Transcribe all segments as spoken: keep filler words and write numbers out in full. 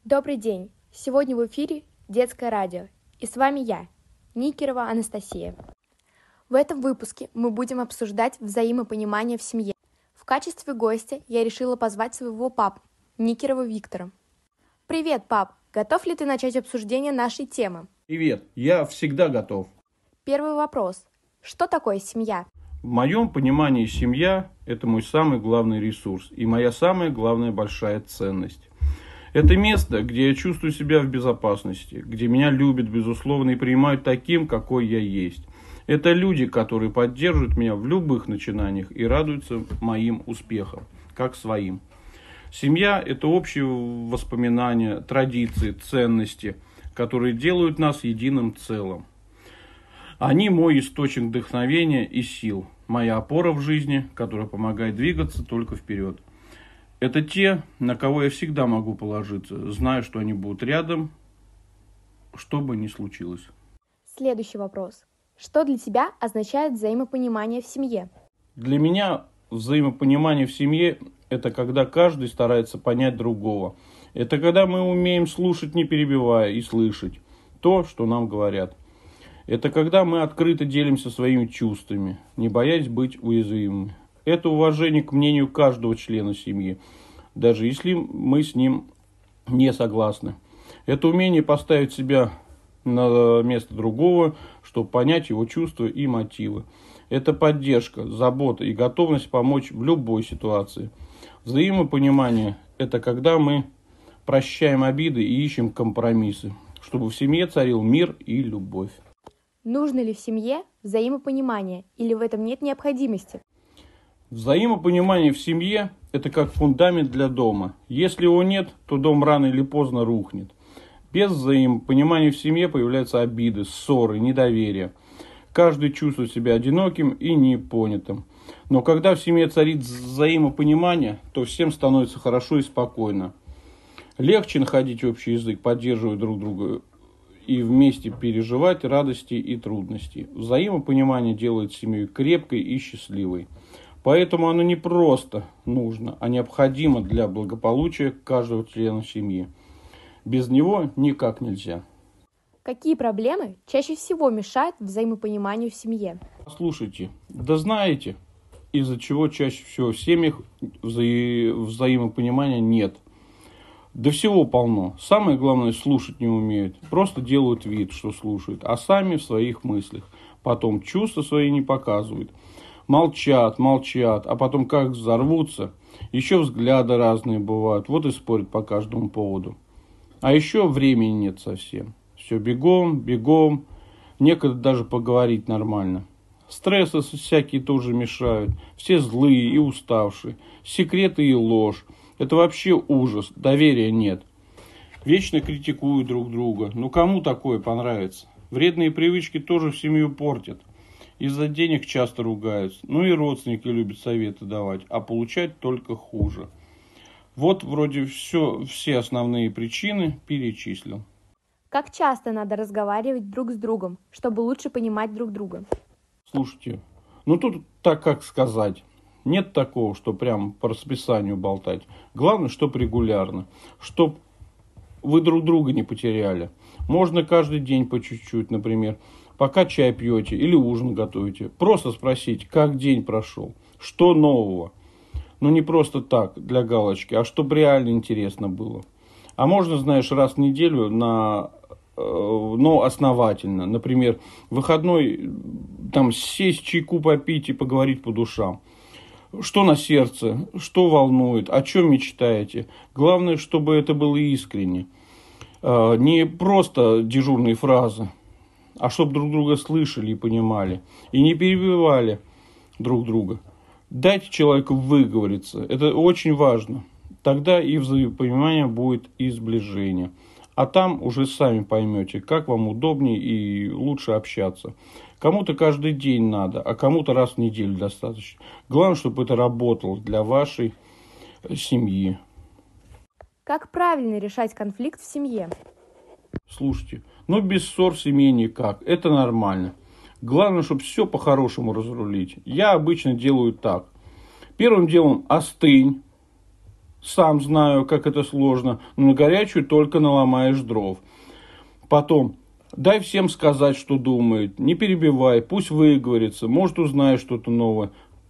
Добрый день! Сегодня в эфире Детское радио, и с вами я, Никерова Анастасия. В этом выпуске мы будем обсуждать взаимопонимание в семье. В качестве гостя я решила позвать своего папу, Никерова Виктора. Привет, пап! Готов ли ты начать обсуждение нашей темы? Привет, я всегда готов. Первый вопрос. Что такое семья? В моем понимании семья – это мой самый главный ресурс и моя самая главная большая ценность. Это место, где я чувствую себя в безопасности, где меня любят, безусловно, и принимают таким, какой я есть. Это люди, которые поддерживают меня в любых начинаниях и радуются моим успехам, как своим. Семья – это общие воспоминания, традиции, ценности, которые делают нас единым целым. Они мой источник вдохновения и сил, моя опора в жизни, которая помогает двигаться только вперед. Это те, на кого я всегда могу положиться, зная, что они будут рядом, что бы ни случилось. Следующий вопрос. Что для тебя означает взаимопонимание в семье? Для меня взаимопонимание в семье – это когда каждый старается понять другого. Это когда мы умеем слушать, не перебивая, и слышать то, что нам говорят. Это когда мы открыто делимся своими чувствами, не боясь быть уязвимыми. Это уважение к мнению каждого члена семьи, даже если мы с ним не согласны. Это умение поставить себя на место другого, чтобы понять его чувства и мотивы. Это поддержка, забота и готовность помочь в любой ситуации. Взаимопонимание – это когда мы прощаем обиды и ищем компромиссы, чтобы в семье царил мир и любовь. Нужно ли в семье взаимопонимание или в этом нет необходимости? Взаимопонимание в семье – это как фундамент для дома. Если его нет, то дом рано или поздно рухнет. Без взаимопонимания в семье появляются обиды, ссоры, недоверие. Каждый чувствует себя одиноким и непонятым. Но когда в семье царит взаимопонимание, то всем становится хорошо и спокойно. Легче находить общий язык, поддерживать друг друга и вместе переживать радости и трудности. Взаимопонимание делает семью крепкой и счастливой. Поэтому оно не просто нужно, а необходимо для благополучия каждого члена семьи. Без него никак нельзя. Какие проблемы чаще всего мешают взаимопониманию в семье? Слушайте, да знаете, из-за чего чаще всего в семьях вза- взаимопонимания нет. Да всего полно. Самое главное, слушать не умеют. Просто делают вид, что слушают, а сами в своих мыслях. Потом чувства свои не показывают. Молчат, молчат, а потом как взорвутся. Еще взгляды разные бывают, вот и спорят по каждому поводу. А еще времени нет совсем. Все бегом, бегом, некогда даже поговорить нормально. Стрессы всякие тоже мешают, все злые и уставшие, секреты и ложь. Это вообще ужас, доверия нет. Вечно критикуют друг друга, ну кому такое понравится? Вредные привычки тоже в семью портят. Из-за денег часто ругаются. Ну и родственники любят советы давать, а получать только хуже. Вот вроде все, все основные причины перечислил. Как часто надо разговаривать друг с другом, чтобы лучше понимать друг друга? Слушайте, ну тут так как сказать. Нет такого, что прям по расписанию болтать. Главное, чтоб регулярно. Чтоб вы друг друга не потеряли. Можно каждый день по чуть-чуть, например. Пока чай пьете или ужин готовите. Просто спросить, как день прошел. Что нового? Ну не просто так, для галочки, а чтобы реально интересно было. А можно, знаешь, раз в неделю, на, э, но основательно. Например, выходной там сесть, чайку попить и поговорить по душам. Что на сердце, что волнует, о чем мечтаете. Главное, чтобы это было искренне. Э, не просто дежурные фразы, а чтобы друг друга слышали и понимали. И не перебивали друг друга. Дайте человеку выговориться. Это очень важно. Тогда и взаимопонимание будет, и сближение. А там уже сами поймете, как вам удобнее и лучше общаться. Кому-то каждый день надо, а кому-то раз в неделю достаточно. Главное, чтобы это работало для вашей семьи. Как правильно решать конфликт в семье? Слушайте, ну без ссор в семье никак. Это нормально. Главное, чтобы все по-хорошему разрулить. Я обычно делаю так. Первым делом остынь. Сам знаю, как это сложно, но на горячую только наломаешь дров. Потом, дай всем сказать, что думает. Не перебивай, пусть выговорится, может, узнаешь что-то новое.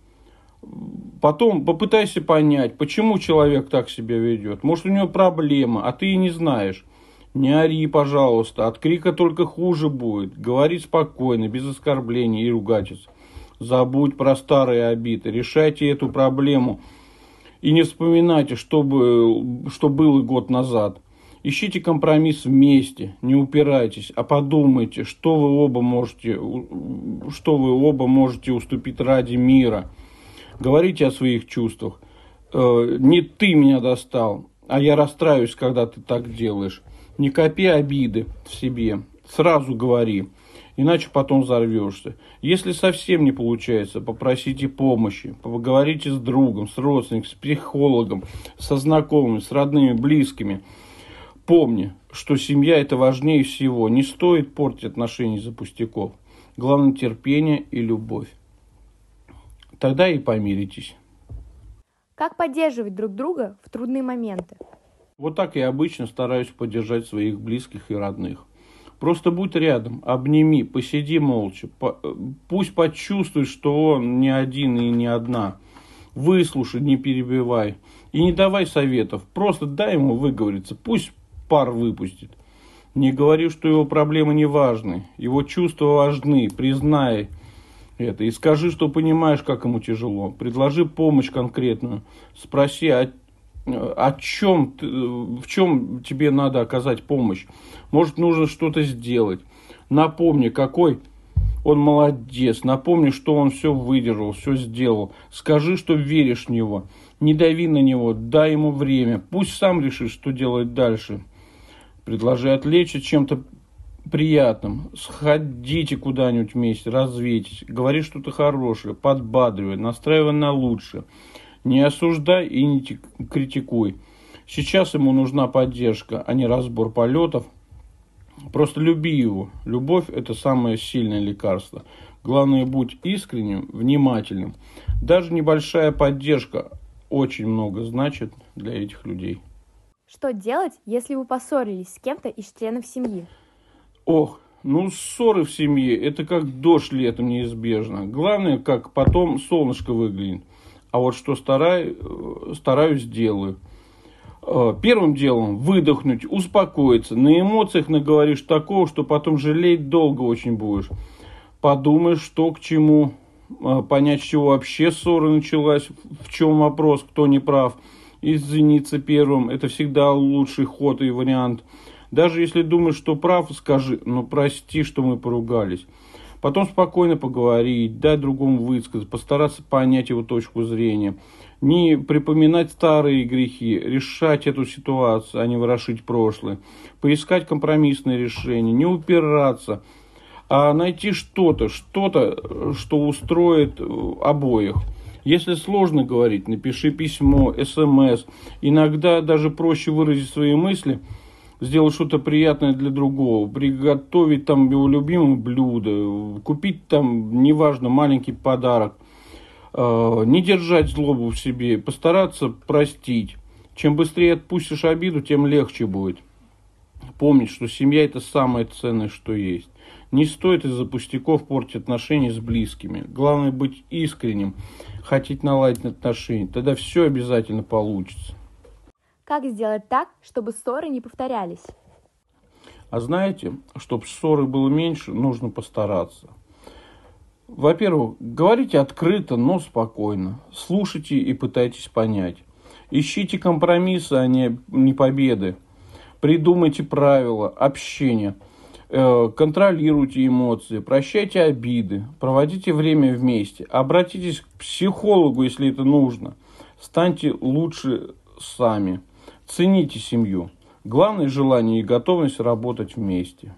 Потом попытайся понять, почему человек так себя ведет. Может, у него проблема, а ты и не знаешь. Не ори, пожалуйста, от крика только хуже будет. Говори спокойно, без оскорблений и ругательств. Забудь про старые обиды, решайте эту проблему. И не вспоминайте, что, бы, что было год назад. Ищите компромисс вместе, не упирайтесь, а подумайте, что вы оба можете, что вы оба можете уступить ради мира. Говорите о своих чувствах. Не ты меня достал, а я расстраиваюсь, когда ты так делаешь. Не копи обиды в себе, сразу говори, иначе потом взорвешься. Если совсем не получается, попросите помощи, поговорите с другом, с родственником, с психологом, со знакомыми, с родными, близкими. Помни, что семья – это важнее всего. Не стоит портить отношения из-за пустяков. Главное – терпение и любовь. Тогда и помиритесь. Как поддерживать друг друга в трудные моменты? Вот так я обычно стараюсь поддержать своих близких и родных. Просто будь рядом, обними, посиди молча. Пусть почувствует, что он не один и не одна. Выслушай, не перебивай. И не давай советов. Просто дай ему выговориться. Пусть пар выпустит. Не говори, что его проблемы не важны. Его чувства важны. Признай это. И скажи, что понимаешь, как ему тяжело. Предложи помощь конкретную. Спроси, о, о чем, в чем тебе надо оказать помощь. Может, нужно что-то сделать. Напомни, какой он молодец. Напомни, что он все выдержал, все сделал. Скажи, что веришь в него. Не дави на него, дай ему время. Пусть сам решит, что делать дальше. Предложи отвлечься чем-то приятным. Сходите куда-нибудь вместе, развейтесь. Говори что-то хорошее, подбадривай, настраивай на лучшее. Не осуждай и не критикуй. Сейчас ему нужна поддержка, а не разбор полетов. Просто люби его. Любовь – это самое сильное лекарство. Главное, будь искренним, внимательным. Даже небольшая поддержка очень много значит для этих людей. Что делать, если вы поссорились с кем-то из членов семьи? Ох, ну ссоры в семье – это как дождь летом неизбежно. Главное, как потом солнышко выглянет. А вот что стараюсь, стараюсь делаю. Первым делом выдохнуть, успокоиться. На эмоциях наговоришь такого, что потом жалеть долго очень будешь. Подумай, что к чему, понять, с чего вообще ссора началась, в чем вопрос, кто не прав. Извиниться первым – это всегда лучший ход и вариант. Даже если думаешь, что прав, скажи: ну прости, что мы поругались. Потом спокойно поговорить, дать другому высказать, постараться понять его точку зрения. Не припоминать старые грехи, решать эту ситуацию, а не ворошить прошлое. Поискать компромиссное решение, не упираться, а найти что-то, что-то, что устроит обоих. Если сложно говорить, напиши письмо, смс. Иногда даже проще выразить свои мысли, сделать что-то приятное для другого, приготовить там его любимое блюдо, купить там, неважно, маленький подарок, э, не держать злобу в себе, постараться простить. Чем быстрее отпустишь обиду, тем легче будет. Помнить, что семья – это самое ценное, что есть. Не стоит из-за пустяков портить отношения с близкими. Главное быть искренним, хотеть наладить отношения. Тогда все обязательно получится. Как сделать так, чтобы ссоры не повторялись? А знаете, чтобы ссоры было меньше, нужно постараться. Во-первых, говорите открыто, но спокойно. Слушайте и пытайтесь понять. Ищите компромиссы, а не, не победы. Придумайте правила общения. Э, контролируйте эмоции. Прощайте обиды. Проводите время вместе. Обратитесь к психологу, если это нужно. Станьте лучше сами. Цените семью. Главное желание и готовность работать вместе.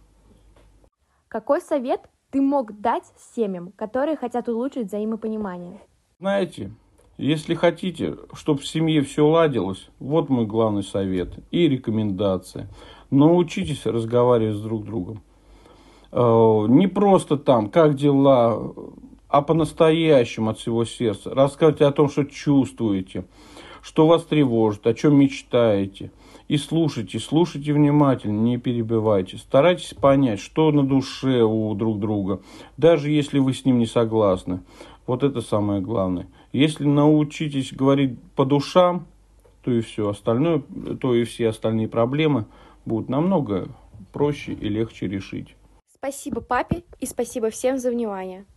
Какой совет ты мог дать семьям, которые хотят улучшить взаимопонимание? Знаете, если хотите, чтобы в семье все ладилось, вот мой главный совет и рекомендация. Научитесь разговаривать с друг другом. Не просто там, как дела, а по-настоящему от всего сердца. Рассказывайте о том, что чувствуете. что вас тревожит, о чем мечтаете. И слушайте, слушайте внимательно, не перебивайте. Старайтесь понять, что на душе у друг друга, даже если вы с ним не согласны. Вот это самое главное. Если научитесь говорить по душам, то и все остальное, то и все остальные проблемы будут намного проще и легче решить. Спасибо папе и спасибо всем за внимание.